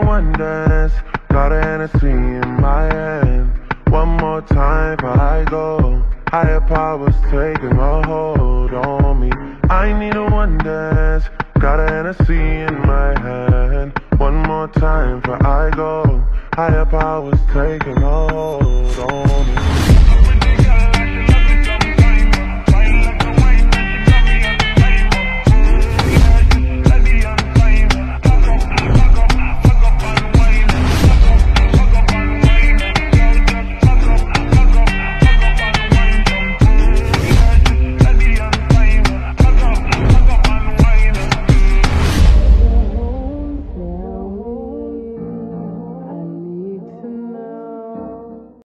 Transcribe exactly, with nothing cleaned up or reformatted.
one dance, got a Hennessy in my hand. One more time before I go. Higher powers taking a hold on me. I need a one dance, got a Hennessy in my hand. One more time before I go. Higher powers taking a hold on me.